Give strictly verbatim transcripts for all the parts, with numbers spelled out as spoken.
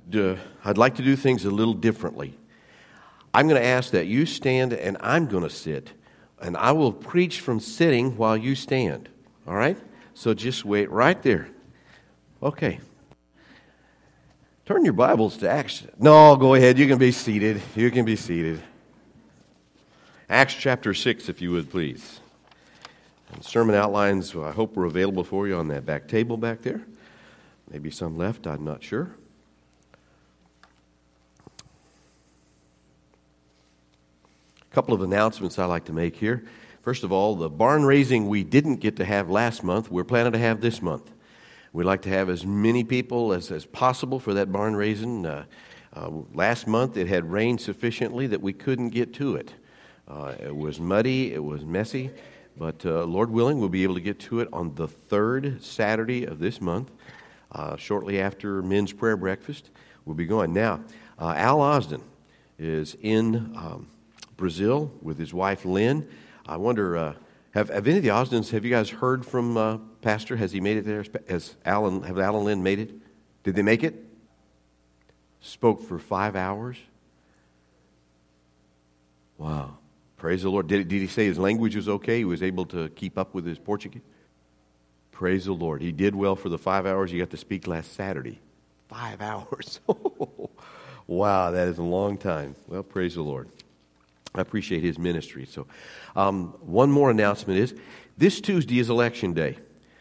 uh, I'd like to do things a little differently. I'm going to ask that you stand and I'm going to sit. And I will preach from sitting while you stand. All right? So just wait right there. Okay. Turn your Bibles to Acts. No, go ahead. You can be seated. You can be seated. Acts chapter six, if you would, please. And sermon outlines, I hope, were available for you on that back table back there. Maybe some left, I'm not sure. A couple of announcements I'd like to make here. First of all, the barn raising we didn't get to have last month, we're planning to have this month. We'd like to have as many people as, as possible for that barn raising. Uh, uh, last month it had rained sufficiently that we couldn't get to it. Uh, it was muddy, it was messy, but uh, Lord willing, we'll be able to get to it on the third Saturday of this month, uh, shortly after men's prayer breakfast. We'll be going. Now, uh, Al Osden is in um, Brazil with his wife Lynn. I wonder, uh, have, have any of the Osdens, have you guys heard from uh, Pastor? Has he made it there? Has Alan, have Al and Lynn made it? Did they make it? Spoke for five hours? Wow. Praise the Lord. Did, did he say his language was okay? He was able to keep up with his Portuguese? Praise the Lord. He did well for the five hours he got to speak last Saturday. Five hours. Wow, that is a long time. Well, praise the Lord. I appreciate his ministry. So, um, one more announcement is, this Tuesday is Election Day.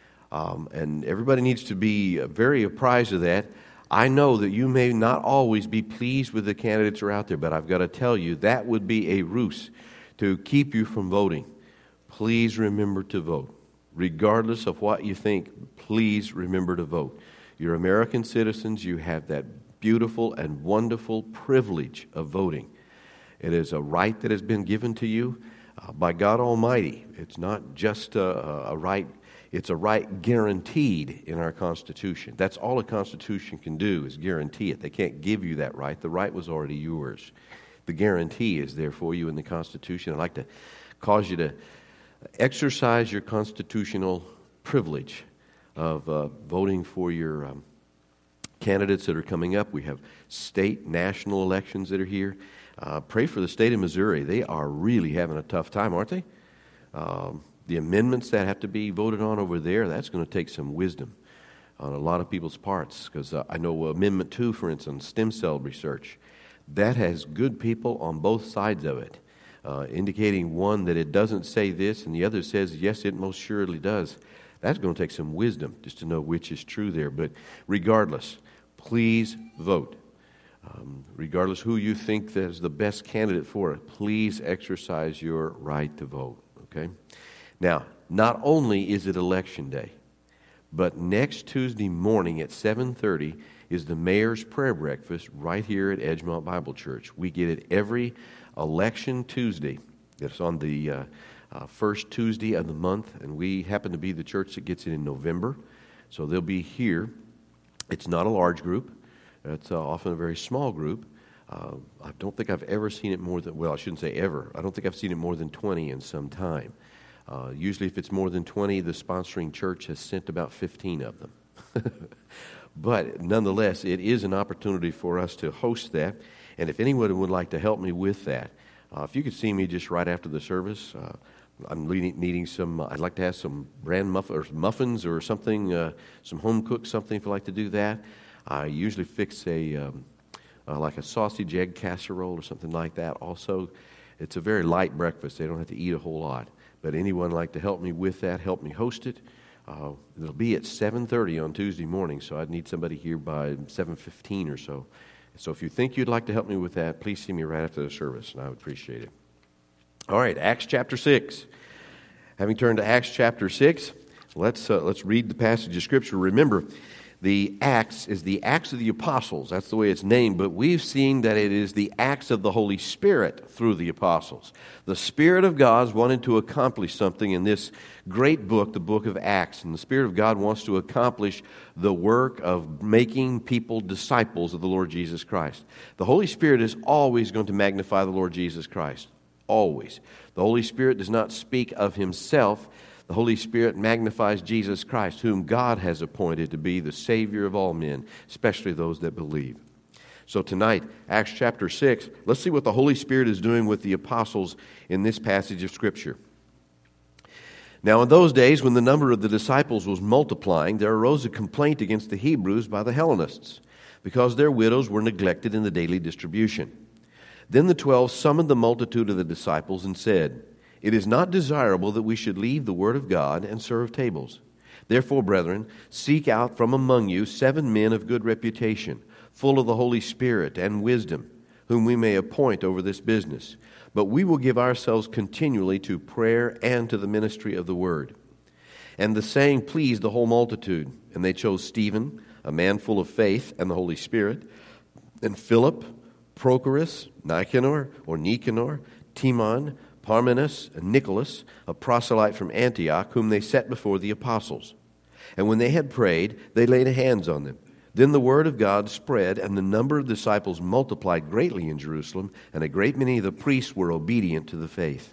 Um, and everybody needs to be very apprised of that. I know that you may not always be pleased with the candidates that are out there, but I've got to tell you, that would be a ruse to keep you from voting. Please remember to vote. Regardless of what you think, please remember to vote. You're American citizens. You have that beautiful and wonderful privilege of voting. It is a right that has been given to you uh, by God Almighty. It's not just a, a right, it's a right guaranteed in our Constitution. That's all a Constitution can do, is guarantee it. They can't give you that right. The right was already yours. The guarantee is there for you in the Constitution. I'd like to cause you to exercise your constitutional privilege of uh, voting for your um, candidates that are coming up. We have state, national elections that are here. Uh, pray for the state of Missouri. They are really having a tough time, aren't they? Um, the amendments that have to be voted on over there, that's going to take some wisdom on a lot of people's parts. Because uh, I know Amendment two, for instance, stem cell research, that has good people on both sides of it, uh, indicating one that it doesn't say this and the other says, yes, it most surely does. That's going to take some wisdom just to know which is true there. But regardless, please vote. Um, regardless who you think is the best candidate for it, please exercise your right to vote, okay? Now, not only is it Election Day, but next Tuesday morning at seven thirty is the Mayor's Prayer Breakfast right here at Edgemont Bible Church. We get it every Election Tuesday. It's on the uh, uh, first Tuesday of the month, and we happen to be the church that gets it in November. So they'll be here. It's not a large group. It's uh, often a very small group. Uh, I don't think I've ever seen it more than, well, I shouldn't say ever. I don't think I've seen it more than twenty in some time. Uh, usually if it's more than twenty, the sponsoring church has sent about fifteen of them. But nonetheless, it is an opportunity for us to host that. And if anyone would like to help me with that, uh, if you could see me just right after the service, uh, I'm needing some, uh, I'd like to have some bran muff- or muffins or something, uh, some home cooked something if you'd like to do that. I usually fix a um, uh, like a sausage egg casserole or something like that. Also, it's a very light breakfast. They don't have to eat a whole lot. But anyone like to help me with that, help me host it. Uh, it'll be at seven thirty on Tuesday morning, so I'd need somebody here by seven fifteen or so. So if you think you'd like to help me with that, please see me right after the service, and I would appreciate it. All right, Acts chapter six. Having turned to Acts chapter six, let's uh, let's read the passage of Scripture. Remember, the Acts is the Acts of the Apostles. That's the way it's named. But we've seen that it is the Acts of the Holy Spirit through the Apostles. The Spirit of God wanted to accomplish something in this great book, the book of Acts. And the Spirit of God wants to accomplish the work of making people disciples of the Lord Jesus Christ. The Holy Spirit is always going to magnify the Lord Jesus Christ. Always. The Holy Spirit does not speak of Himself. The Holy Spirit magnifies Jesus Christ, whom God has appointed to be the Savior of all men, especially those that believe. So tonight, Acts chapter six, let's see what the Holy Spirit is doing with the apostles in this passage of Scripture. Now in those days, when the number of the disciples was multiplying, there arose a complaint against the Hebrews by the Hellenists, because their widows were neglected in the daily distribution. Then the twelve summoned the multitude of the disciples and said, "It is not desirable that we should leave the word of God and serve tables. Therefore, brethren, seek out from among you seven men of good reputation, full of the Holy Spirit and wisdom, whom we may appoint over this business. But we will give ourselves continually to prayer and to the ministry of the word." And the saying pleased the whole multitude. And they chose Stephen, a man full of faith and the Holy Spirit, and Philip, Prochorus, Nicanor, or Nicanor, Timon, Parmenas, and Nicholas, a proselyte from Antioch, whom they set before the apostles. And when they had prayed, they laid hands on them. Then the word of God spread, and the number of disciples multiplied greatly in Jerusalem, and a great many of the priests were obedient to the faith.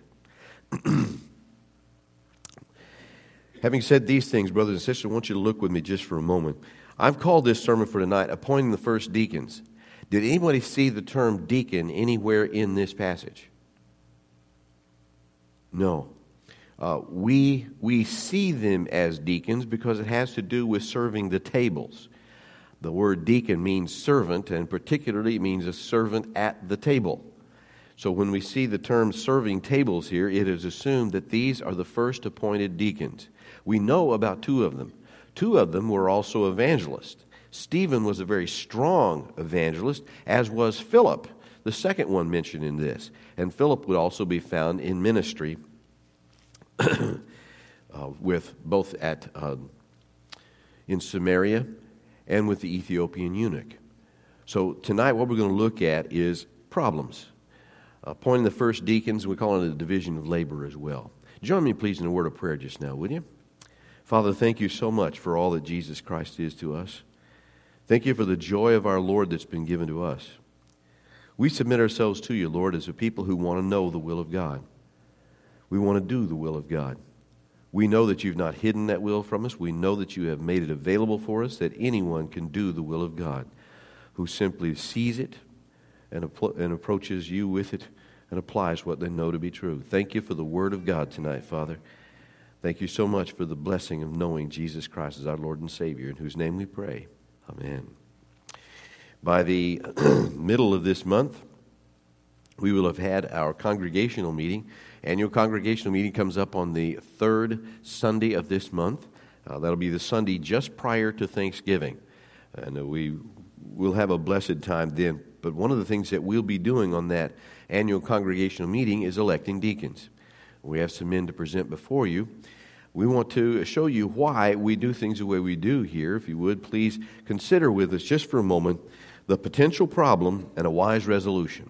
Having said these things, brothers and sisters, I want you to look with me just for a moment. I've called this sermon for tonight, Appointing the First Deacons. Did anybody see the term deacon anywhere in this passage? No. Uh, we, we see them as deacons because it has to do with serving the tables. The word deacon means servant, and particularly it means a servant at the table. So when we see the term serving tables here, it is assumed that these are the first appointed deacons. We know about two of them. Two of them were also evangelists. Stephen was a very strong evangelist, as was Philip, the second one mentioned in this. And Philip would also be found in ministry uh, with both at uh, in Samaria and with the Ethiopian eunuch. So tonight what we're going to look at is problems. Appointing the first deacons, we call it a division of labor as well. Join me please in a word of prayer just now, would you? Father, thank you so much for all that Jesus Christ is to us. Thank you for the joy of our Lord that's been given to us. We submit ourselves to you, Lord, as a people who want to know the will of God. We want to do the will of God. We know that you've not hidden that will from us. We know that you have made it available for us, that anyone can do the will of God, who simply sees it and, appro- and approaches you with it and applies what they know to be true. Thank you for the Word of God tonight, Father. Thank you so much for the blessing of knowing Jesus Christ as our Lord and Savior, in whose name we pray. Amen. By the middle of this month, we will have had our congregational meeting. Annual congregational meeting comes up on the third Sunday of this month. Uh, that'll be the Sunday just prior to Thanksgiving. And uh, we will have a blessed time then. But one of the things that we'll be doing on that annual congregational meeting is electing deacons. We have some men to present before you. We want to show you why we do things the way we do here. If you would, please consider with us just for a moment the potential problem and a wise resolution.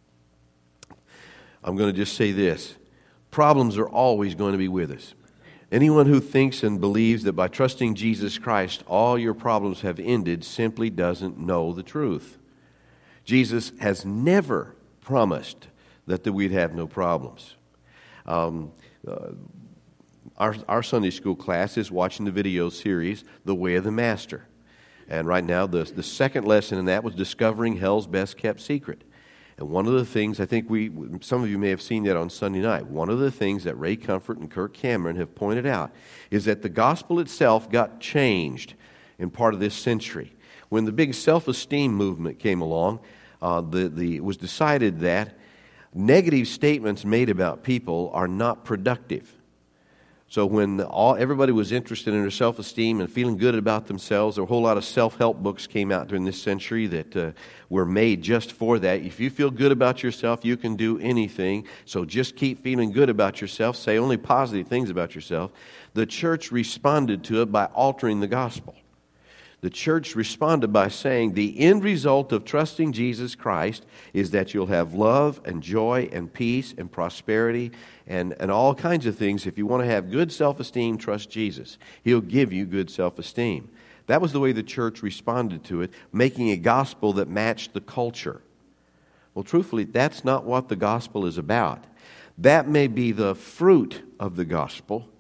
I'm going to just say this. Problems are always going to be with us. Anyone who thinks and believes that by trusting Jesus Christ all your problems have ended simply doesn't know the truth. Jesus has never promised that, that we'd have no problems. Um, uh, our, our Sunday school class is watching the video series, The Way of the Master. And right now, the, the second lesson in that was discovering hell's best kept secret. And one of the things, I think we, some of you may have seen that on Sunday night, one of the things that Ray Comfort and Kirk Cameron have pointed out is that the gospel itself got changed in part of this century. When the big self-esteem movement came along, uh, the, the, it was decided that negative statements made about people are not productive. So when all everybody was interested in their self-esteem and feeling good about themselves, a whole lot of self-help books came out during this century that uh, were made just for that. If you feel good about yourself, you can do anything. So just keep feeling good about yourself. Say only positive things about yourself. The church responded to it by altering the gospel. The church responded by saying the end result of trusting Jesus Christ is that you'll have love and joy and peace and prosperity and, and all kinds of things. If you want to have good self-esteem, trust Jesus. He'll give you good self-esteem. That was the way the church responded to it, making a gospel that matched the culture. Well, truthfully, that's not what the gospel is about. That may be the fruit of the gospel,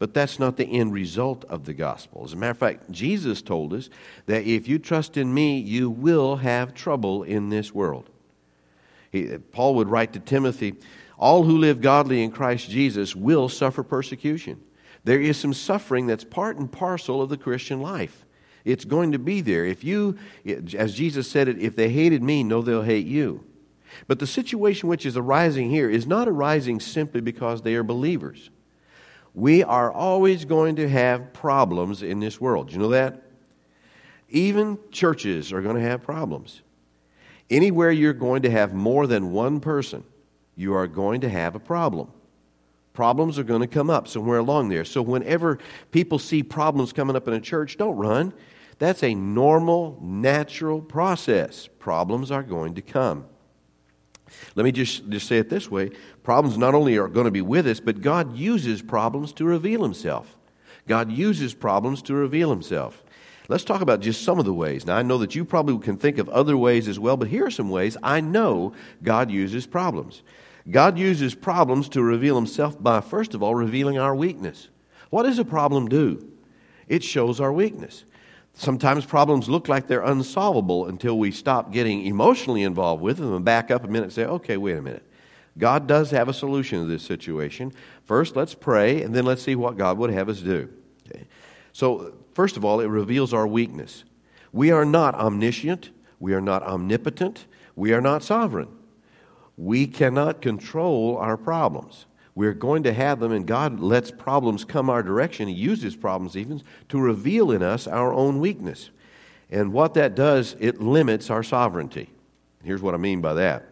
But that's not the end result of the gospel. As a matter of fact, Jesus told us that if you trust in me, you will have trouble in this world. He, Paul would write to Timothy, all who live godly in Christ Jesus will suffer persecution. There is some suffering that's part and parcel of the Christian life. It's going to be there. If you, as Jesus said it, if they hated me, know they'll hate you. But the situation which is arising here is not arising simply because they are believers. We are always going to have problems in this world. You know that? Even churches are going to have problems. Anywhere you're going to have more than one person, you are going to have a problem. Problems are going to come up somewhere along there. So whenever people see problems coming up in a church, don't run. That's a normal, natural process. Problems are going to come. Let me just, just say it this way. Problems not only are going to be with us, but God uses problems to reveal Himself. God uses problems to reveal Himself. Let's talk about just some of the ways. Now, I know that you probably can think of other ways as well, but here are some ways I know God uses problems. God uses problems to reveal Himself by, first of all, revealing our weakness. What does a problem do? It shows our weakness. Sometimes problems look like they're unsolvable until we stop getting emotionally involved with them and back up a minute and say, okay, wait a minute. God does have a solution to this situation. First, let's pray, and then let's see what God would have us do. Okay. So, first of all, it reveals our weakness. We are not omniscient. We are not omnipotent. We are not sovereign. We cannot control our problems. We're going to have them, and God lets problems come our direction. He uses problems even to reveal in us our own weakness. And what that does, it limits our sovereignty. Here's what I mean by that.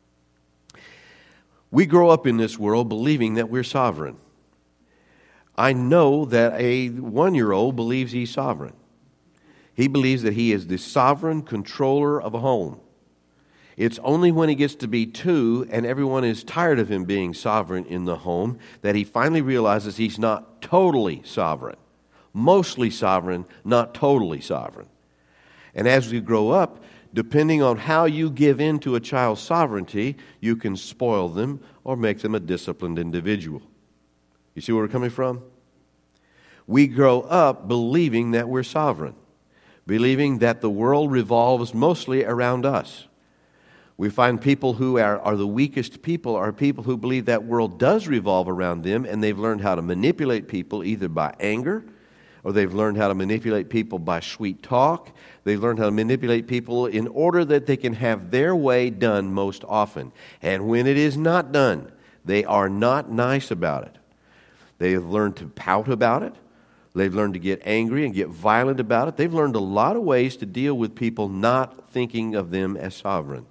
We grow up in this world believing that we're sovereign. I know that a one-year-old believes he's sovereign. He believes that he is the sovereign controller of a home. It's only when he gets to be two and everyone is tired of him being sovereign in the home that he finally realizes he's not totally sovereign. Mostly sovereign, not totally sovereign. And as we grow up, depending on how you give in to a child's sovereignty, you can spoil them or make them a disciplined individual. You see where we're coming from? We grow up believing that we're sovereign, believing that the world revolves mostly around us. We find people who are, are the weakest people are people who believe that world does revolve around them, and they've learned how to manipulate people either by anger, or they've learned how to manipulate people by sweet talk. They've learned how to manipulate people in order that they can have their way done most often. And when it is not done, they are not nice about it. They have learned to pout about it. They've learned to get angry and get violent about it. They've learned a lot of ways to deal with people not thinking of them as sovereign.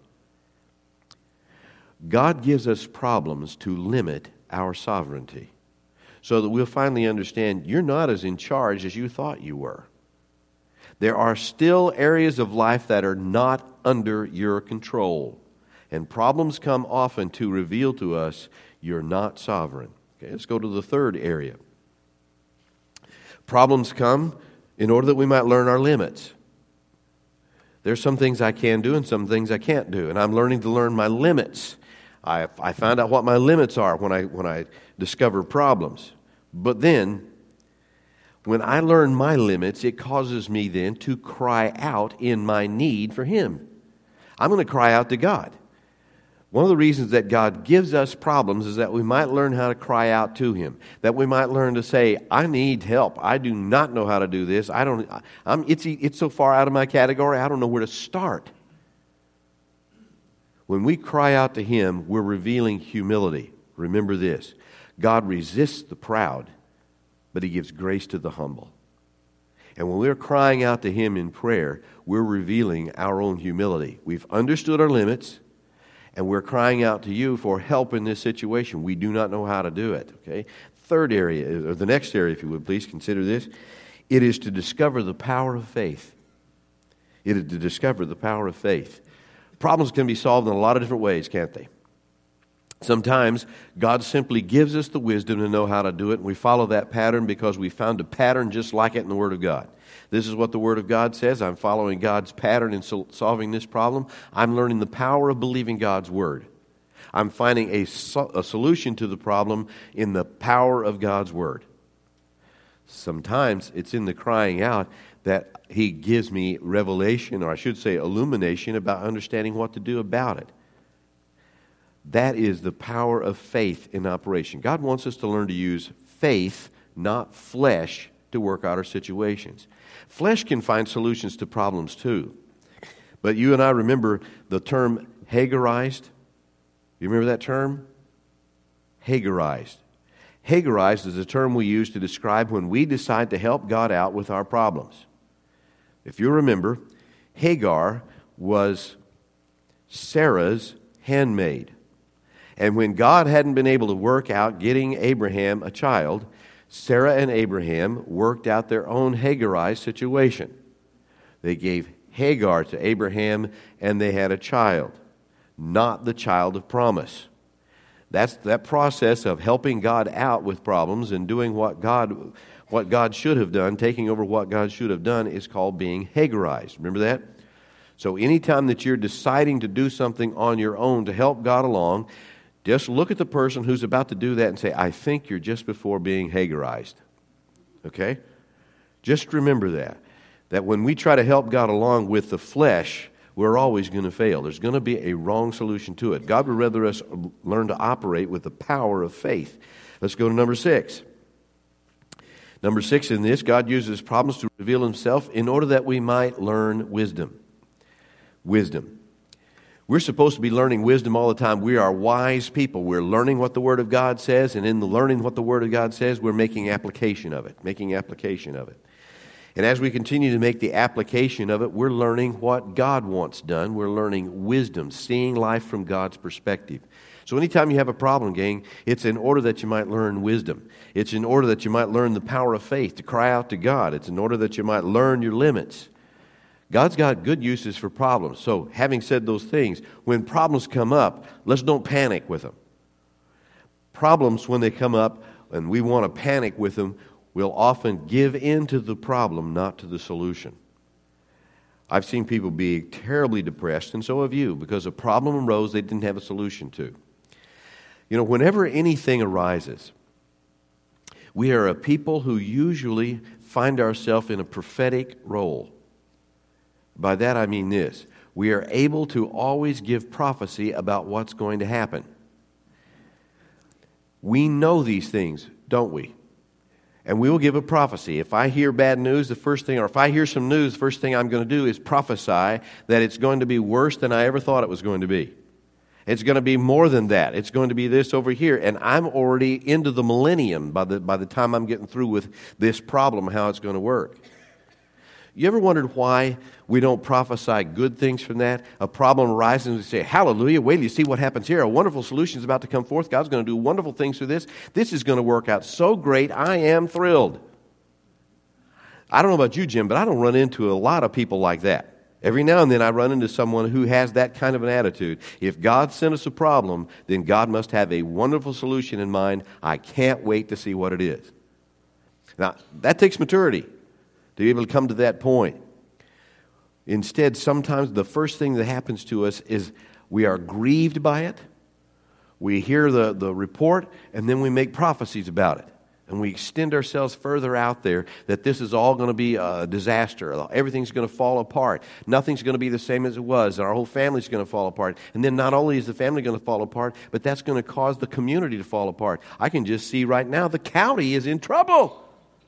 God gives us problems to limit our sovereignty so that we'll finally understand you're not as in charge as you thought you were. There are still areas of life that are not under your control. And problems come often to reveal to us you're not sovereign. Okay, let's go to the third area. Problems come in order that we might learn our limits. There's some things I can do and some things I can't do. And I'm learning to learn my limits. I, I found out what my limits are when I when I discover problems. But then, when I learn my limits, it causes me then to cry out in my need for Him. I'm going to cry out to God. One of the reasons that God gives us problems is that we might learn how to cry out to Him. That we might learn to say, I need help. I do not know how to do this. I don't. I'm, it's, it's so far out of my category, I don't know where to start. When we cry out to Him, we're revealing humility. Remember this. God resists the proud, but He gives grace to the humble. And when we're crying out to Him in prayer, we're revealing our own humility. We've understood our limits, and we're crying out to You for help in this situation. We do not know how to do it. Okay. Third area, or the next area, if you would please consider this. It is to discover the power of faith. It is to discover the power of faith. Problems can be solved in a lot of different ways, can't they? Sometimes God simply gives us the wisdom to know how to do it, and we follow that pattern because we found a pattern just like it in the Word of God. This is what the Word of God says. I'm following God's pattern in sol- solving this problem. I'm learning the power of believing God's Word. I'm finding a, so- a solution to the problem in the power of God's Word. Sometimes it's in the crying out that He gives me revelation, or I should say illumination, about understanding what to do about it. That is the power of faith in operation. God wants us to learn to use faith, not flesh, to work out our situations. Flesh can find solutions to problems too. But you and I remember the term Hagarized. You remember that term? Hagarized. Hagarized is a term we use to describe when we decide to help God out with our problems. If you remember, Hagar was Sarah's handmaid. And when God hadn't been able to work out getting Abraham a child, Sarah and Abraham worked out their own Hagarized situation. They gave Hagar to Abraham, and they had a child, not the child of promise. That's that process of helping God out with problems and doing what God what God should have done, taking over what God should have done, is called being Hagarized. Remember that? So anytime that you're deciding to do something on your own to help God along, just look at the person who's about to do that and say, I think you're just before being Hagarized. Okay? Just remember that. That when we try to help God along with the flesh, we're always going to fail. There's going to be a wrong solution to it. God would rather us learn to operate with the power of faith. Let's go to number six. Number six in this, God uses problems to reveal Himself in order that we might learn wisdom. Wisdom. We're supposed to be learning wisdom all the time. We are wise people. We're learning what the Word of God says, and in the learning what the Word of God says, we're making application of it, making application of it. And as we continue to make the application of it, we're learning what God wants done. We're learning wisdom, seeing life from God's perspective. So anytime you have a problem, gang, it's in order that you might learn wisdom. It's in order that you might learn the power of faith, to cry out to God. It's in order that you might learn your limits. God's got good uses for problems. So having said those things, when problems come up, let's don't panic with them. Problems, when they come up and we want to panic with them, we'll often give in to the problem, not to the solution. I've seen people be terribly depressed, and so have you, because a problem arose they didn't have a solution to. You know, whenever anything arises, we are a people who usually find ourselves in a prophetic role. By that I mean this. We are able to always give prophecy about what's going to happen. We know these things, don't we? And we will give a prophecy. If I hear bad news, the first thing, or if I hear some news, the first thing I'm going to do is prophesy that it's going to be worse than I ever thought it was going to be. It's going to be more than that. It's going to be this over here. And I'm already into the millennium by the, by the time I'm getting through with this problem, how it's going to work. You ever wondered why we don't prophesy good things from that? A problem arises and we say, hallelujah, wait till you see what happens here. A wonderful solution is about to come forth. God's going to do wonderful things through this. This is going to work out so great. I am thrilled. I don't know about you, Jim, but I don't run into a lot of people like that. Every now and then I run into someone who has that kind of an attitude. If God sent us a problem, then God must have a wonderful solution in mind. I can't wait to see what it is. Now, that takes maturity to be able to come to that point. Instead, sometimes the first thing that happens to us is we are grieved by it. We hear the, the report, and then we make prophecies about it. And we extend ourselves further out there that this is all going to be a disaster. Everything's going to fall apart. Nothing's going to be the same as it was. And our whole family's going to fall apart. And then not only is the family going to fall apart, but that's going to cause the community to fall apart. I can just see right now the county is in trouble.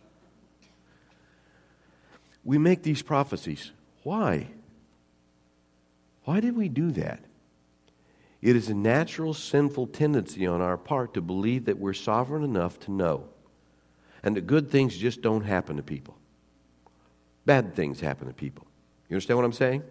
We make these prophecies. Why? Why did we do that? It is a natural sinful tendency on our part to believe that we're sovereign enough to know. And that good things just don't happen to people. Bad things happen to people. You understand what I'm saying?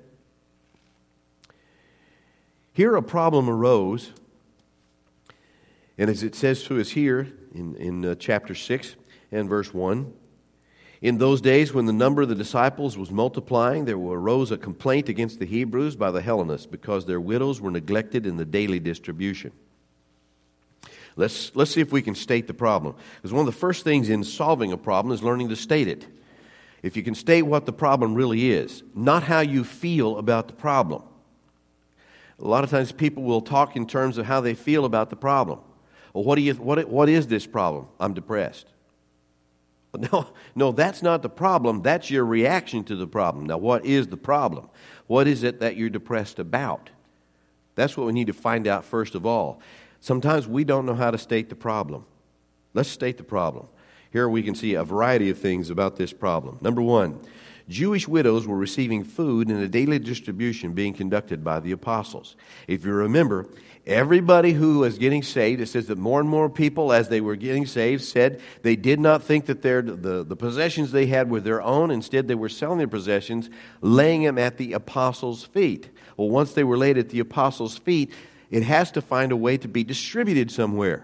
Here a problem arose. And as it says to us here in, in uh, chapter six and verse one, in those days when the number of the disciples was multiplying, there arose a complaint against the Hebrews by the Hellenists because their widows were neglected in the daily distribution. Let's, let's see if we can state the problem. Because one of the first things in solving a problem is learning to state it. If you can state what the problem really is, not how you feel about the problem. A lot of times people will talk in terms of how they feel about the problem. Well, what, do you, what, what is this problem? I'm depressed. No, no, that's not the problem. That's your reaction to the problem. Now, what is the problem? What is it that you're depressed about? That's what we need to find out first of all. Sometimes we don't know how to state the problem. Let's state the problem. Here we can see a variety of things about this problem. Number one, Jewish widows were receiving food in a daily distribution being conducted by the apostles. If you remember, everybody who was getting saved, it says that more and more people, as they were getting saved, said they did not think that their, the, the possessions they had were their own. Instead, they were selling their possessions, laying them at the apostles' feet. Well, once they were laid at the apostles' feet, it has to find a way to be distributed somewhere.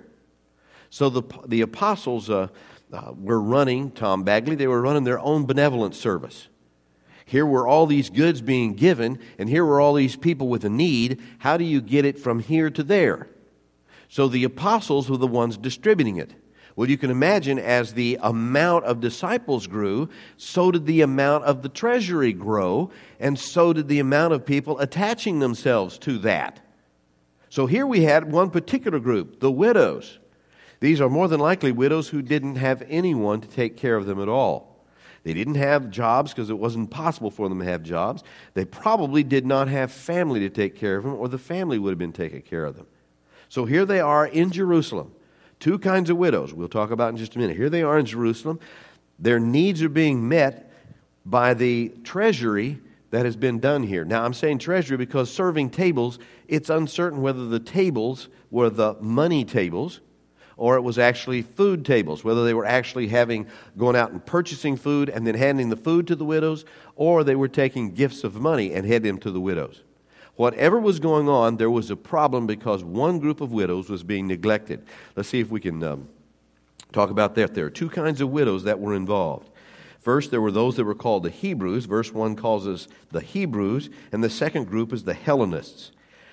So the, the apostles uh, uh, were running, Tom Bagley, they were running their own benevolent service. Here were all these goods being given, and here were all these people with a need. How do you get it from here to there? So the apostles were the ones distributing it. Well, you can imagine as the amount of disciples grew, so did the amount of the treasury grow, and so did the amount of people attaching themselves to that. So here we had one particular group, the widows. These are more than likely widows who didn't have anyone to take care of them at all. They didn't have jobs because it wasn't possible for them to have jobs. They probably did not have family to take care of them, or the family would have been taking care of them. So here they are in Jerusalem. Two kinds of widows we'll talk about in just a minute. Here they are in Jerusalem. Their needs are being met by the treasury that has been done here. Now, I'm saying treasury because serving tables, it's uncertain whether the tables were the money tables or it was actually food tables, whether they were actually having going out and purchasing food and then handing the food to the widows, or they were taking gifts of money and handing them to the widows. Whatever was going on, there was a problem because one group of widows was being neglected. Let's see if we can um, talk about that. There are two kinds of widows that were involved. First, there were those that were called the Hebrews. Verse one calls us the Hebrews, and the second group is the Hellenists.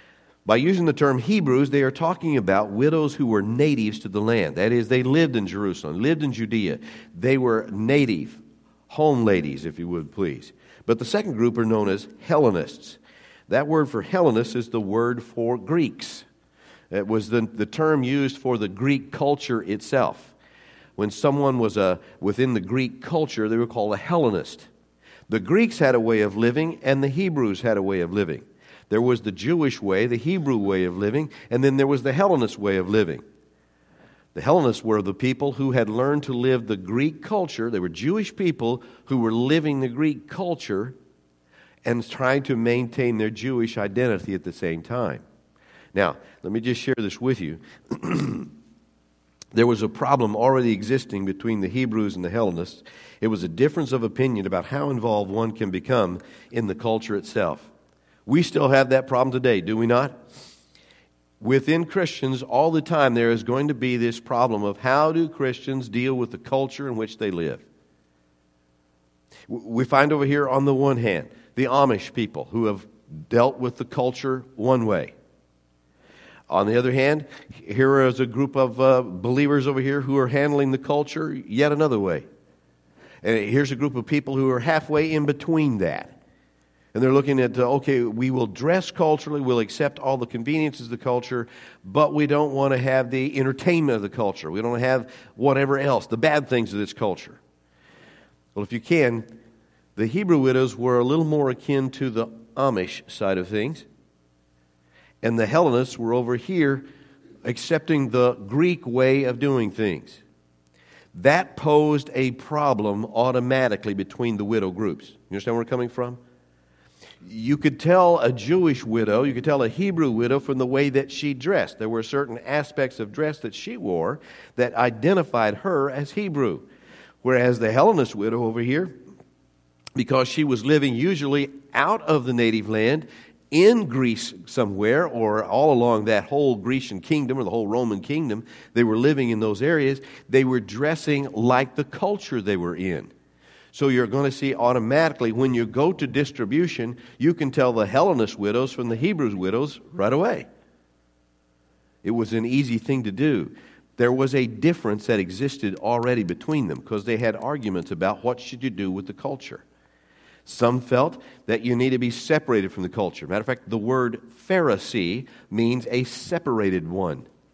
By using the term Hebrews, they are talking about widows who were natives to the land. That is, they lived in Jerusalem, lived in Judea. They were native, home ladies, if you would please. But the second group are known as Hellenists. That word for Hellenists is the word for Greeks. It was the, the term used for the Greek culture itself. When someone was a, within the Greek culture, they were called a Hellenist. The Greeks had a way of living, and the Hebrews had a way of living. There was the Jewish way, the Hebrew way of living, and then there was the Hellenist way of living. The Hellenists were the people who had learned to live the Greek culture. They were Jewish people who were living the Greek culture and trying to maintain their Jewish identity at the same time. Now, let me just share this with you. There was a problem already existing between the Hebrews and the Hellenists. It was a difference of opinion about how involved one can become in the culture itself. We still have that problem today, do we not? Within Christians, all the time there is going to be this problem of how do Christians deal with the culture in which they live. We find over here on the one hand, the Amish people who have dealt with the culture one way. On the other hand, here is a group of uh, believers over here who are handling the culture yet another way. And here's a group of people who are halfway in between that. And they're looking at, uh, okay, we will dress culturally, we'll accept all the conveniences of the culture, but we don't want to have the entertainment of the culture. We don't have whatever else, the bad things of this culture. Well, if you can, the Hebrew widows were a little more akin to the Amish side of things. And the Hellenists were over here accepting the Greek way of doing things. That posed a problem automatically between the widow groups. You understand where we're coming from? You could tell a Jewish widow, you could tell a Hebrew widow from the way that she dressed. There were certain aspects of dress that she wore that identified her as Hebrew. Whereas the Hellenist widow over here, because she was living usually out of the native land, in Greece somewhere, or all along that whole Grecian kingdom, or the whole Roman kingdom, they were living in those areas, they were dressing like the culture they were in. So you're going to see automatically when you go to distribution, you can tell the Hellenist widows from the Hebrew widows right away. It was an easy thing to do. There was a difference that existed already between them because they had arguments about what should you do with the culture. Some felt that you need to be separated from the culture. Matter of fact, the word Pharisee means a separated one.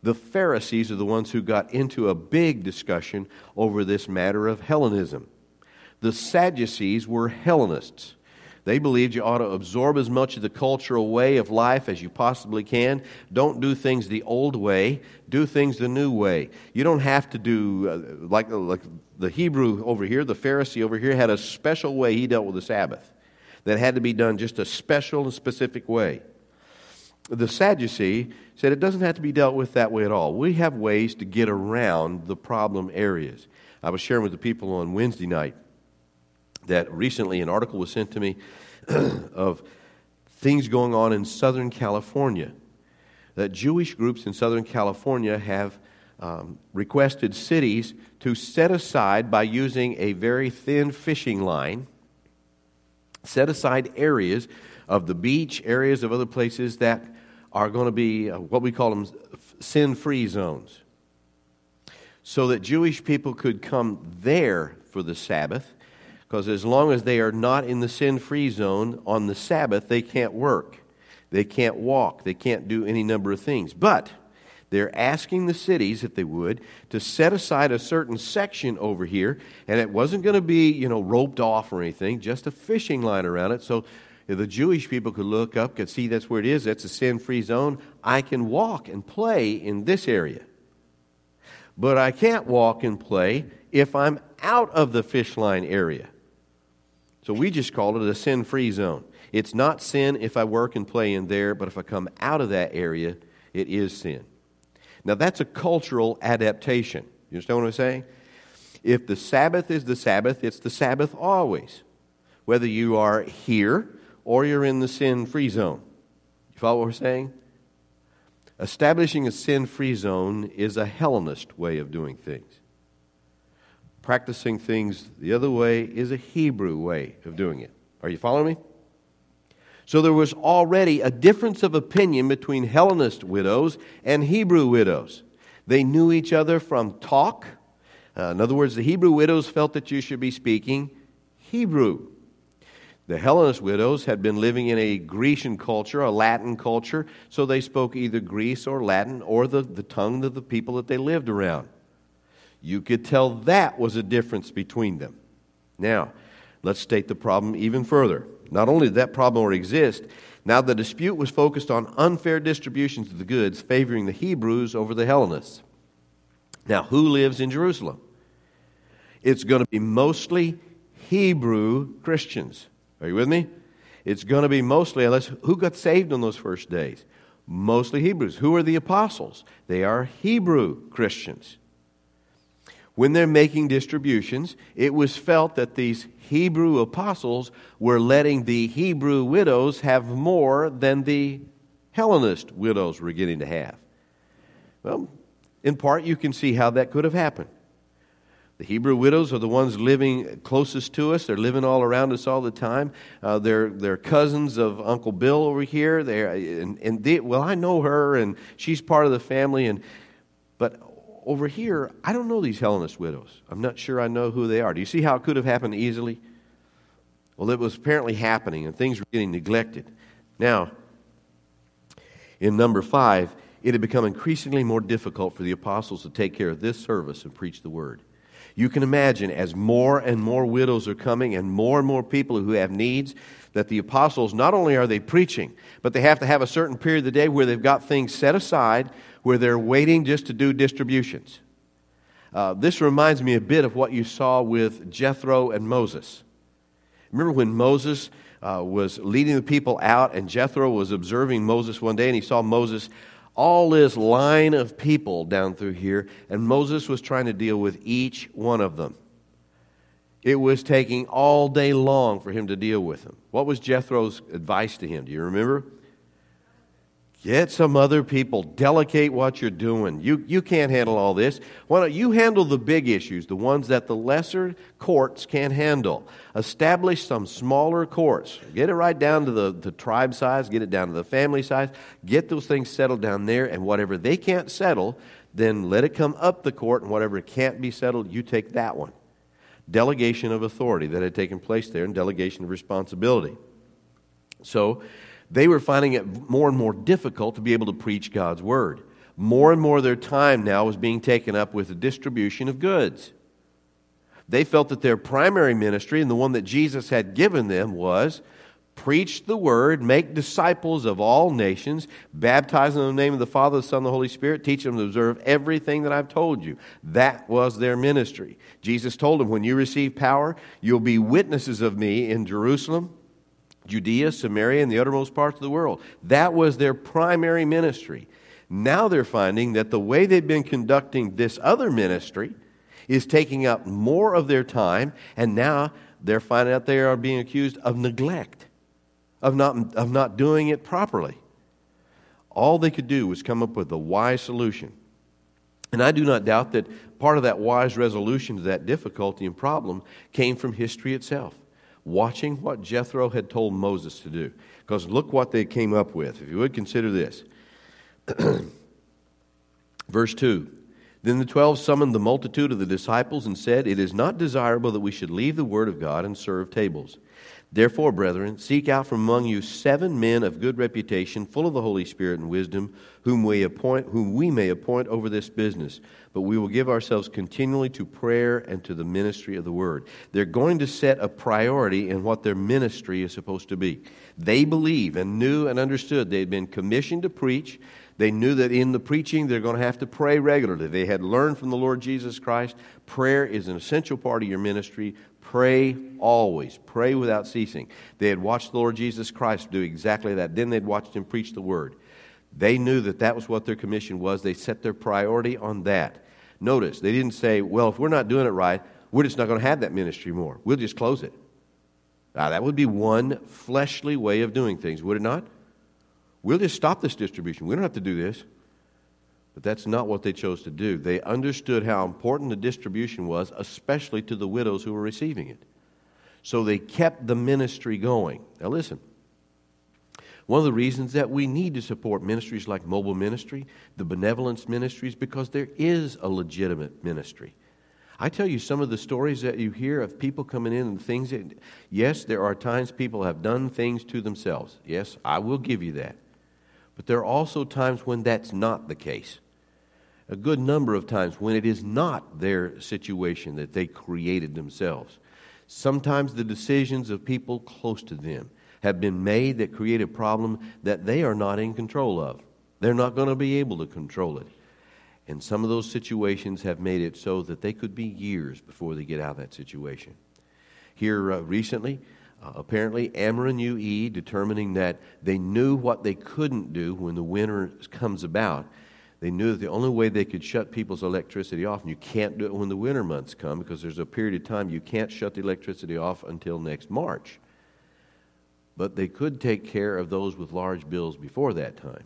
The Pharisees are the ones who got into a big discussion over this matter of Hellenism. The Sadducees were Hellenists. They believed you ought to absorb as much of the cultural way of life as you possibly can. Don't do things the old way. Do things the new way. You don't have to do, uh, like, like the Hebrew over here, the Pharisee over here had a special way he dealt with the Sabbath that had to be done just a special and specific way. The Sadducee said it doesn't have to be dealt with that way at all. We have ways to get around the problem areas. I was sharing with the people on Wednesday night that recently an article was sent to me of things going on in Southern California. That Jewish groups in Southern California have um, requested cities to set aside, by using a very thin fishing line, set aside areas of the beach, areas of other places that are going to be uh, what we call them sin-free zones. So that Jewish people could come there for the Sabbath. Because as long as they are not in the sin-free zone on the Sabbath, they can't work. They can't walk. They can't do any number of things. But they're asking the cities, if they would, to set aside a certain section over here. And it wasn't going to be, you know, roped off or anything, just a fishing line around it. So the Jewish people could look up, could see that's where it is. That's a sin-free zone. I can walk and play in this area. But I can't walk and play if I'm out of the fish line area. So we just call it a sin-free zone. It's not sin if I work and play in there, but if I come out of that area, it is sin. Now that's a cultural adaptation. You understand what I'm saying? If the Sabbath is the Sabbath, it's the Sabbath always. Whether you are here or you're in the sin-free zone. You follow what we're saying? Establishing a sin-free zone is a Hellenist way of doing things. Practicing things the other way is a Hebrew way of doing it. Are you following me? So there was already a difference of opinion between Hellenist widows and Hebrew widows. They knew each other from talk. Uh, in other words, the Hebrew widows felt that you should be speaking Hebrew. The Hellenist widows had been living in a Grecian culture, a Latin culture, so they spoke either Greece or Latin or the, the tongue of the people that they lived around. You could tell that was a difference between them. Now, let's state the problem even further. Not only did that problem already exist, now the dispute was focused on unfair distributions of the goods, favoring the Hebrews over the Hellenists. Now, who lives in Jerusalem? It's going to be mostly Hebrew Christians. Are you with me? It's going to be mostly, unless, who got saved on those first days? Mostly Hebrews. Who are the apostles? They are Hebrew Christians. When they're making distributions, it was felt that these Hebrew apostles were letting the Hebrew widows have more than the Hellenist widows were getting to have. Well, in part, you can see how that could have happened. The Hebrew widows are the ones living closest to us. They're living all around us all the time. Uh, they're they're cousins of Uncle Bill over here. They're and, and they, well, I know her, and she's part of the family. And but over here, I don't know these Hellenist widows. I'm not sure I know who they are. Do you see how it could have happened easily? Well, it was apparently happening, and things were getting neglected. Now, in number five, it had become increasingly more difficult for the apostles to take care of this service and preach the word. You can imagine as more and more widows are coming and more and more people who have needs, that the apostles, not only are they preaching, but they have to have a certain period of the day where they've got things set aside, where they're waiting just to do distributions. Uh, this reminds me a bit of what you saw with Jethro and Moses. Remember when Moses uh, was leading the people out, and Jethro was observing Moses one day, and he saw Moses, all this line of people down through here, and Moses was trying to deal with each one of them. It was taking all day long for him to deal with them. What was Jethro's advice to him? Do you remember? Get some other people. Delegate what you're doing. You, you can't handle all this. Why don't you handle the big issues, the ones that the lesser courts can't handle? Establish some smaller courts. Get it right down to the, the tribe size. Get it down to the family size. Get those things settled down there. And whatever they can't settle, then let it come up the court. And whatever can't be settled, you take that one. Delegation of authority that had taken place there, and delegation of responsibility. So they were finding it more and more difficult to be able to preach God's word. More and more of their time now was being taken up with the distribution of goods. They felt that their primary ministry, and the one that Jesus had given them, was preach the word, make disciples of all nations, baptize them in the name of the Father, the Son, and the Holy Spirit, teach them to observe everything that I've told you. That was their ministry. Jesus told them, when you receive power, you'll be witnesses of me in Jerusalem, Judea, Samaria, and the uttermost parts of the world. That was their primary ministry. Now they're finding that the way they've been conducting this other ministry is taking up more of their time, and now they're finding out they are being accused of neglect, of not, of not doing it properly. All they could do was come up with a wise solution. And I do not doubt that part of that wise resolution to that difficulty and problem came from history itself, watching what Jethro had told Moses to do. Because look what they came up with. If you would consider this. Verse two. Then the twelve summoned the multitude of the disciples and said, it is not desirable that we should leave the word of God and serve tables. Therefore, brethren, seek out from among you seven men of good reputation, full of the Holy Spirit and wisdom, whom we appoint, whom we may appoint over this business. But we will give ourselves continually to prayer and to the ministry of the word. They're going to set a priority in what their ministry is supposed to be. They believe and knew and understood they had been commissioned to preach. They knew that in the preaching they're going to have to pray regularly. They had learned from the Lord Jesus Christ, prayer is an essential part of your ministry. Pray always. Pray without ceasing. They had watched the Lord Jesus Christ do exactly that. Then they'd watched Him preach the Word. They knew that that was what their commission was. They set their priority on that. Notice, they didn't say, well, if we're not doing it right, we're just not going to have that ministry more. We'll just close it. Now, that would be one fleshly way of doing things, would it not? We'll just stop this distribution. We don't have to do this. But that's not what they chose to do. They understood how important the distribution was, especially to the widows who were receiving it. So they kept the ministry going. Now listen, one of the reasons that we need to support ministries like mobile ministry, the benevolence ministries, because there is a legitimate ministry. I tell you some of the stories that you hear of people coming in and things that, yes, there are times people have done things to themselves. Yes, I will give you that. But there are also times when that's not the case. A good number of times when it is not their situation that they created themselves. Sometimes the decisions of people close to them have been made that create a problem that they are not in control of. They're not going to be able to control it. And some of those situations have made it so that they could be years before they get out of that situation. Here uh, recently, uh, apparently Ameren U E determining that they knew what they couldn't do when the winter comes about. They knew that the only way they could shut people's electricity off, and you can't do it when the winter months come because there's a period of time you can't shut the electricity off until next March. But they could take care of those with large bills before that time.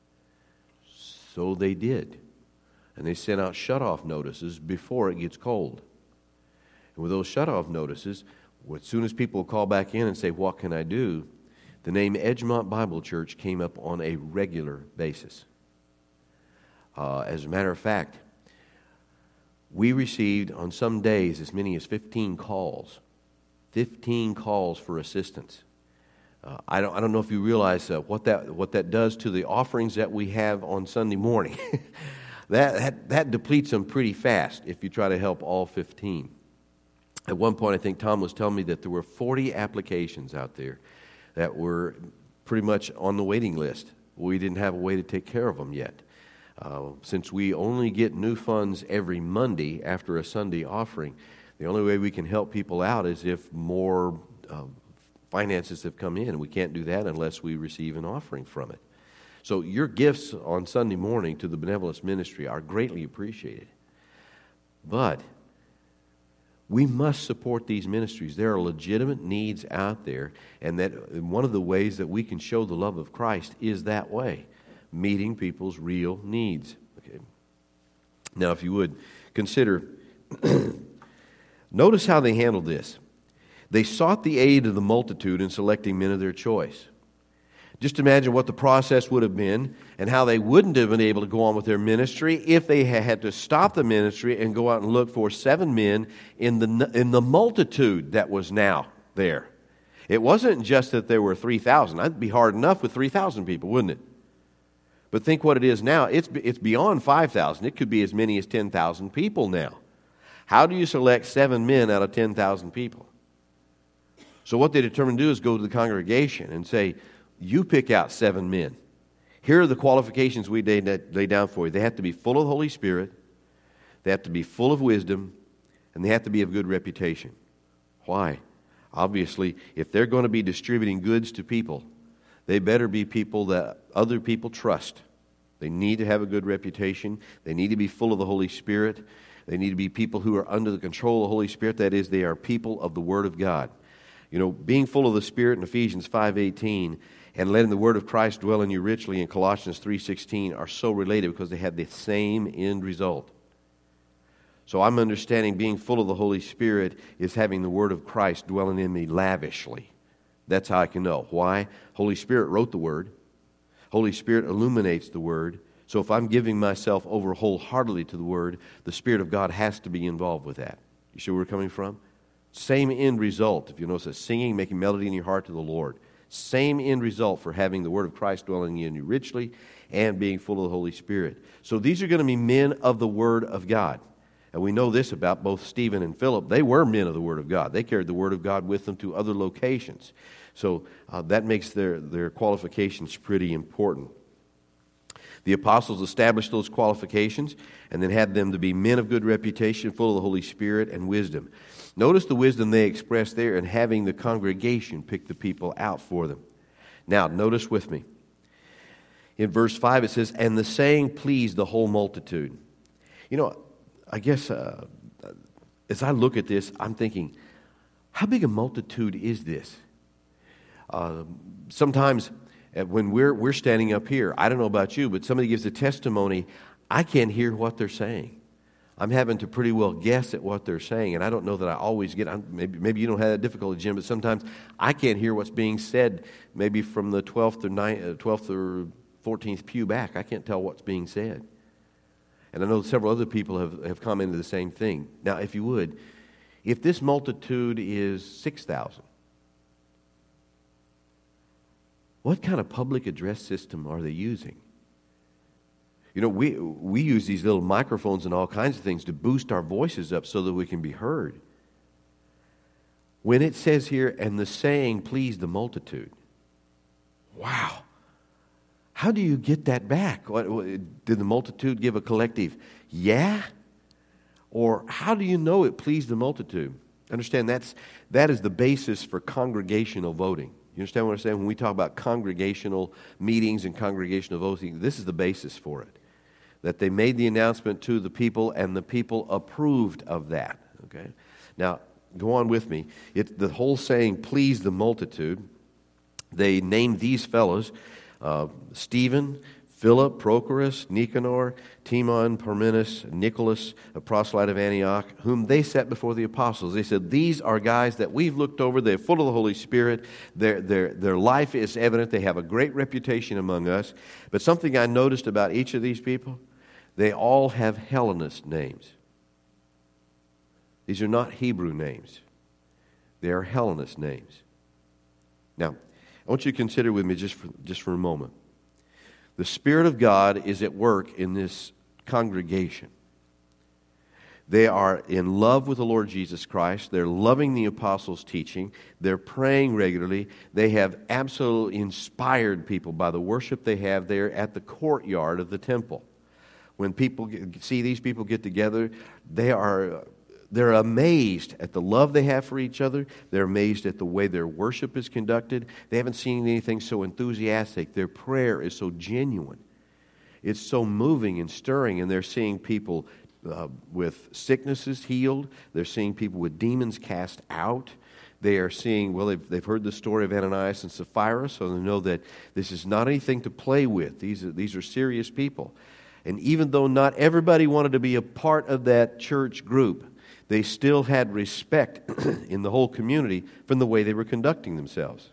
So they did. And they sent out shut-off notices before it gets cold. And with those shut-off notices, as soon as people call back in and say, what can I do? The name Edgemont Bible Church came up on a regular basis. Uh, as a matter of fact, we received on some days as many as fifteen calls. fifteen calls for assistance. Uh, I don't I don't know if you realize uh, what that what that does to the offerings that we have on Sunday morning. that, that that depletes them pretty fast if you try to help all fifteen. At one point, I think Tom was telling me that there were forty applications out there that were pretty much on the waiting list. We didn't have a way to take care of them yet. Uh, since we only get new funds every Monday after a Sunday offering, the only way we can help people out is if more uh, finances have come in. We can't do that unless we receive an offering from it. So your gifts on Sunday morning to the benevolence ministry are greatly appreciated. But we must support these ministries. There are legitimate needs out there, and that one of the ways that we can show the love of Christ is that way. Meeting people's real needs. Okay. Now, if you would, consider, notice how they handled this. They sought the aid of the multitude in selecting men of their choice. Just imagine what the process would have been and how they wouldn't have been able to go on with their ministry if they had to stop the ministry and go out and look for seven men in the, in the multitude that was now there. It wasn't just that there were three thousand. That'd be hard enough with three thousand people, wouldn't it? But think what it is now. It's, it's beyond five thousand. It could be as many as ten thousand people now. How do you select seven men out of ten thousand people? So what they determined to do is go to the congregation and say, you pick out seven men. Here are the qualifications we lay down for you. They have to be full of the Holy Spirit. They have to be full of wisdom. And they have to be of good reputation. Why? Obviously, if they're going to be distributing goods to people, they better be people that other people trust. They need to have a good reputation. They need to be full of the Holy Spirit. They need to be people who are under the control of the Holy Spirit. That is, they are people of the Word of God. You know, being full of the Spirit in Ephesians five eighteen and letting the Word of Christ dwell in you richly in Colossians three sixteen are so related because they have the same end result. So I'm understanding being full of the Holy Spirit is having the Word of Christ dwelling in me lavishly. That's how I can know. Why? Holy Spirit wrote the Word. Holy Spirit illuminates the Word. So if I'm giving myself over wholeheartedly to the Word, the Spirit of God has to be involved with that. You see where we're coming from? Same end result. If you notice, singing, making melody in your heart to the Lord. Same end result for having the Word of Christ dwelling in you richly and being full of the Holy Spirit. So these are going to be men of the Word of God. And we know this about both Stephen and Philip. They were men of the Word of God. They carried the Word of God with them to other locations. So uh, that makes their, their qualifications pretty important. The apostles established those qualifications and then had them to be men of good reputation, full of the Holy Spirit and wisdom. Notice the wisdom they expressed there in having the congregation pick the people out for them. Now, notice with me. In verse five it says, and the saying pleased the whole multitude. You know, I guess uh, as I look at this, I'm thinking, how big a multitude is this? Uh, sometimes when we're we're standing up here, I don't know about you, but somebody gives a testimony, I can't hear what they're saying. I'm having to pretty well guess at what they're saying, and I don't know that I always get. I'm, maybe maybe you don't have that difficulty, Jim, but sometimes I can't hear what's being said. Maybe from the twelfth or ninth, twelfth or fourteenth pew back, I can't tell what's being said. And I know several other people have, have commented the same thing. Now, if you would, if this multitude is six thousand, what kind of public address system are they using? You know, we we use these little microphones and all kinds of things to boost our voices up so that we can be heard. When it says here, and the saying pleased the multitude, wow. How do you get that back? What, did the multitude give a collective yeah? Or how do you know it pleased the multitude? Understand, that's, that is the basis for congregational voting. You understand what I'm saying? When we talk about congregational meetings and congregational voting, this is the basis for it. That they made the announcement to the people and the people approved of that. Okay. Now, go on with me. It, the whole saying pleased the multitude. They named these fellows uh, Stephen, Philip, Prochorus, Nicanor, Timon, Parmenas, Nicholas, a proselyte of Antioch, whom they set before the apostles. They said, these are guys that we've looked over. They're full of the Holy Spirit. Their, their, their life is evident. They have a great reputation among us. But something I noticed about each of these people, they all have Hellenist names. These are not Hebrew names. They are Hellenist names. Now, I want you to consider with me just for, just for a moment. The Spirit of God is at work in this congregation. They are in love with the Lord Jesus Christ. They're loving the apostles' teaching. They're praying regularly. They have absolutely inspired people by the worship they have there at the courtyard of the temple. When people get, see these people get together, they are they're amazed at the love they have for each other. They're amazed at the way their worship is conducted. They haven't seen anything so enthusiastic. Their prayer is so genuine. It's so moving and stirring, and they're seeing people uh, with sicknesses healed. They're seeing people with demons cast out. They are seeing, well, they've, they've heard the story of Ananias and Sapphira, so they know that this is not anything to play with. These are, these are serious people. And even though not everybody wanted to be a part of that church group, they still had respect in the whole community from the way they were conducting themselves.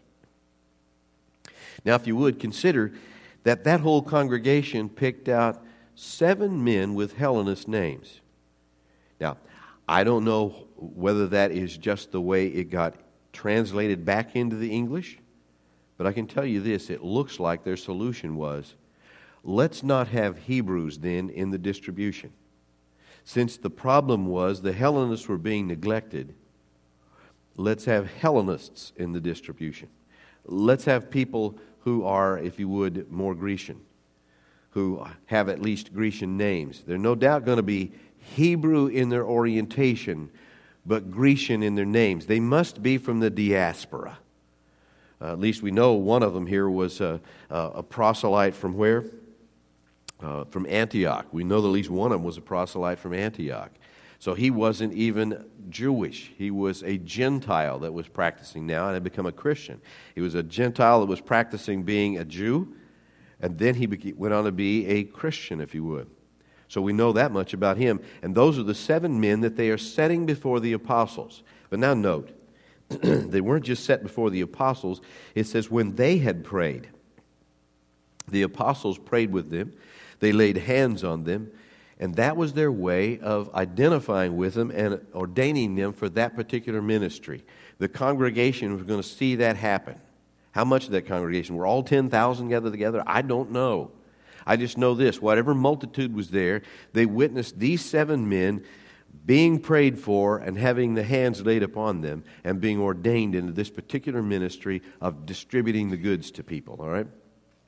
Now, if you would, consider that that whole congregation picked out seven men with Hellenist names. Now, I don't know whether that is just the way it got translated back into the English, but I can tell you this, it looks like their solution was, let's not have Hebrews then in the distribution. Since the problem was the Hellenists were being neglected, let's have Hellenists in the distribution. Let's have people who are, if you would, more Grecian, who have at least Grecian names. They're no doubt going to be Hebrew in their orientation, but Grecian in their names. They must be from the diaspora. Uh, at least we know one of them here was a, a proselyte from where? Uh, from Antioch. We know that at least one of them was a proselyte from Antioch. So he wasn't even Jewish. He was a Gentile that was practicing now and had become a Christian. He was a Gentile that was practicing being a Jew, and then he beca- went on to be a Christian, if you would. So we know that much about him. And those are the seven men that they are setting before the apostles. But now note, they weren't just set before the apostles. It says when they had prayed, the apostles prayed with them. They laid hands on them. And that was their way of identifying with them and ordaining them for that particular ministry. The congregation was going to see that happen. How much of that congregation? Were all ten thousand gathered together? I don't know. I just know this. Whatever multitude was there, they witnessed these seven men being prayed for and having the hands laid upon them and being ordained into this particular ministry of distributing the goods to people. All right?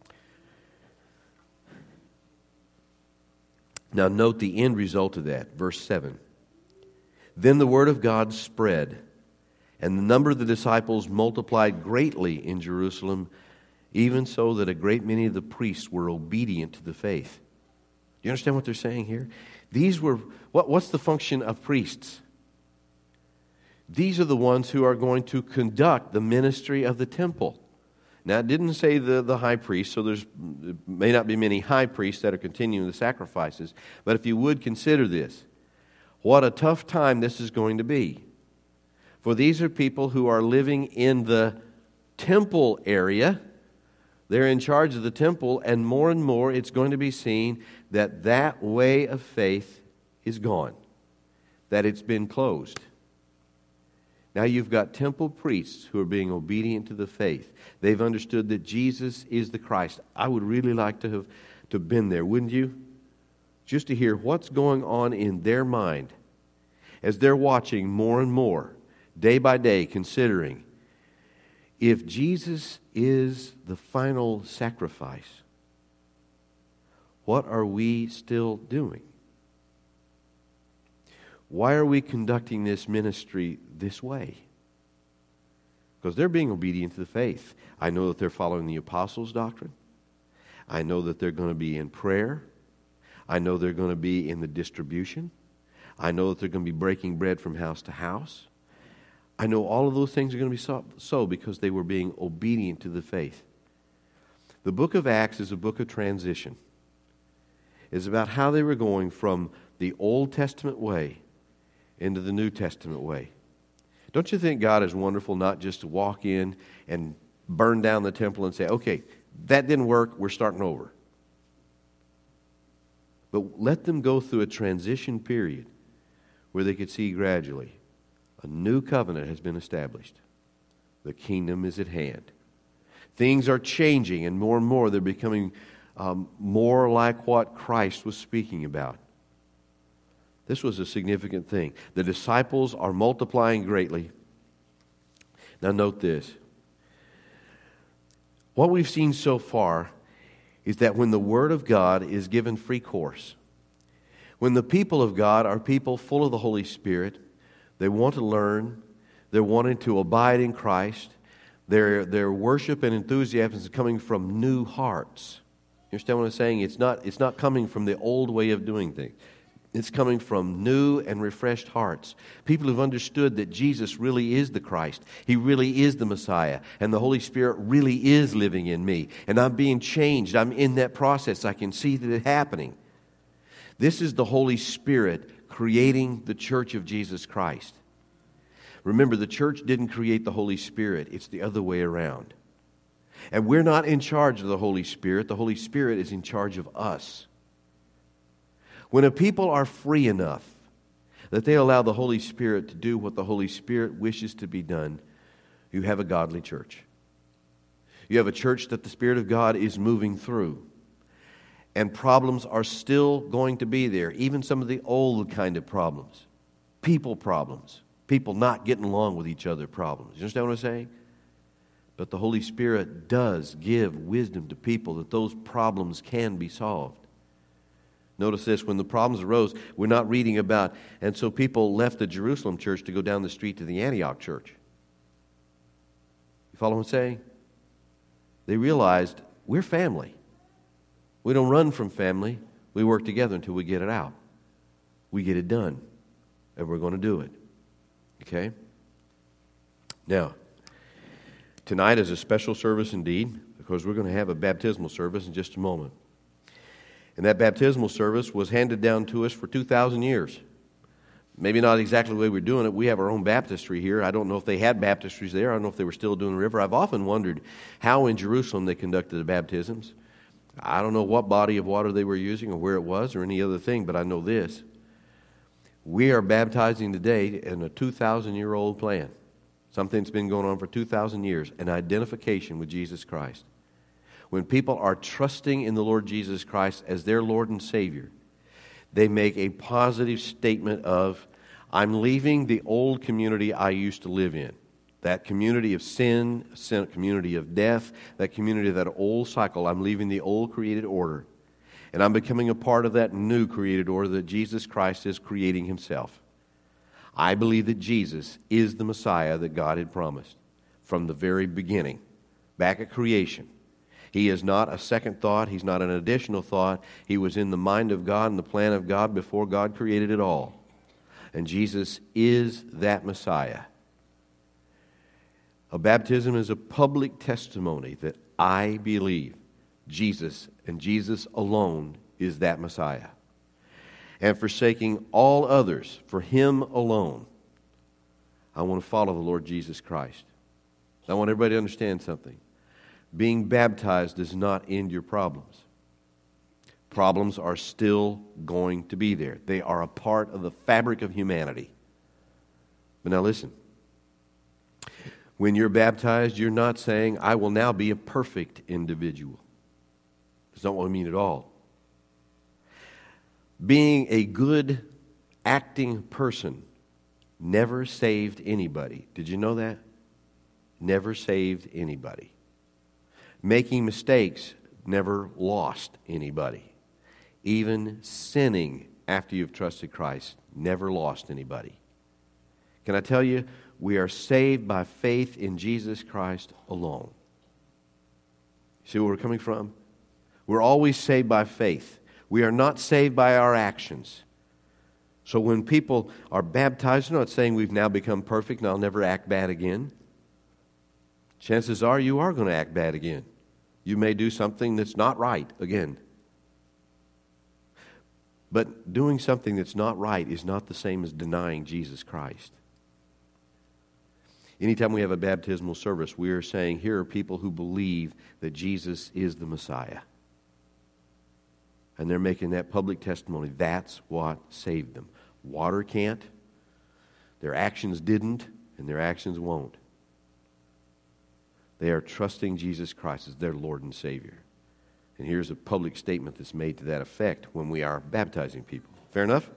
Now note the end result of that, verse seven. Then the word of God spread, and the number of the disciples multiplied greatly in Jerusalem, even so that a great many of the priests were obedient to the faith. Do you understand what they're saying here? These were, what, what's the function of priests? These are the ones who are going to conduct the ministry of the temple. Now, it didn't say the, the high priest, so there's may not be many high priests that are continuing the sacrifices. But if you would consider this, what a tough time this is going to be. For these are people who are living in the temple area. They're in charge of the temple, and more and more it's going to be seen that that way of faith is gone, that it's been closed. Now you've got temple priests who are being obedient to the faith. They've understood that Jesus is the Christ. I would really like to have to been there, wouldn't you? Just to hear what's going on in their mind as they're watching more and more, day by day, considering if Jesus is the final sacrifice, what are we still doing? Why are we conducting this ministry this way? Because they're being obedient to the faith. I know that they're following the apostles' doctrine. I know that they're going to be in prayer. I know they're going to be in the distribution. I know that they're going to be breaking bread from house to house. I know all of those things are going to be so, so because they were being obedient to the faith. The book of Acts is a book of transition. It's about how they were going from the Old Testament way into the New Testament way. Don't you think God is wonderful not just to walk in and burn down the temple and say, okay, that didn't work, we're starting over. But let them go through a transition period where they could see gradually a new covenant has been established. The kingdom is at hand. Things are changing, and more and more they're becoming um, more like what Christ was speaking about. This was a significant thing. The disciples are multiplying greatly. Now note this. What we've seen so far is that when the Word of God is given free course, when the people of God are people full of the Holy Spirit, they want to learn, they're wanting to abide in Christ, their, their worship and enthusiasm is coming from new hearts. You understand what I'm saying? It's not, it's not coming from the old way of doing things. It's coming from new and refreshed hearts. People who've understood that Jesus really is the Christ. He really is the Messiah. And the Holy Spirit really is living in me. And I'm being changed. I'm in that process. I can see that it's happening. This is the Holy Spirit creating the church of Jesus Christ. Remember, the church didn't create the Holy Spirit. It's the other way around. And we're not in charge of the Holy Spirit. The Holy Spirit is in charge of us. When a people are free enough that they allow the Holy Spirit to do what the Holy Spirit wishes to be done, you have a godly church. You have a church that the Spirit of God is moving through. And problems are still going to be there, even some of the old kind of problems. People problems. People not getting along with each other problems. You understand what I'm saying? But the Holy Spirit does give wisdom to people that those problems can be solved. Notice this, when the problems arose, we're not reading about, and so people left the Jerusalem church to go down the street to the Antioch church. You follow what I'm saying? They realized, we're family. We don't run from family. We work together until we get it out. We get it done. And we're going to do it. Okay? Now, tonight is a special service indeed, because we're going to have a baptismal service in just a moment. And that baptismal service was handed down to us for two thousand years. Maybe not exactly the way we're doing it. We have our own baptistry here. I don't know if they had baptistries there. I don't know if they were still doing the river. I've often wondered how in Jerusalem they conducted the baptisms. I don't know what body of water they were using or where it was or any other thing, but I know this. We are baptizing today in a two thousand year old plan. Something that's been going on for two thousand years, an identification with Jesus Christ. When people are trusting in the Lord Jesus Christ as their Lord and Savior, they make a positive statement of, I'm leaving the old community I used to live in. That community of sin, sin, community of death, that community of that old cycle. I'm leaving the old created order. And I'm becoming a part of that new created order that Jesus Christ is creating Himself. I believe that Jesus is the Messiah that God had promised from the very beginning, back at creation. He is not a second thought. He's not an additional thought. He was in the mind of God and the plan of God before God created it all. And Jesus is that Messiah. A baptism is a public testimony that I believe Jesus and Jesus alone is that Messiah. And forsaking all others for Him alone, I want to follow the Lord Jesus Christ. I want everybody to understand something. Being baptized does not end your problems. Problems are still going to be there. They are a part of the fabric of humanity. But now listen. When you're baptized, you're not saying, I will now be a perfect individual. That's not what I mean at all. Being a good, acting person never saved anybody. Did you know that? Never saved anybody. Making mistakes never lost anybody. Even sinning after you've trusted Christ never lost anybody. Can I tell you, we are saved by faith in Jesus Christ alone. See where we're coming from? We're always saved by faith. We are not saved by our actions. So when people are baptized, they're not saying we've now become perfect and I'll never act bad again. Chances are you are going to act bad again. You may do something that's not right again. But doing something that's not right is not the same as denying Jesus Christ. Anytime we have a baptismal service, we are saying here are people who believe that Jesus is the Messiah. And they're making that public testimony. That's what saved them. Water can't. Their actions didn't, and their actions won't. They are trusting Jesus Christ as their Lord and Savior. And here's a public statement that's made to that effect when we are baptizing people. Fair enough?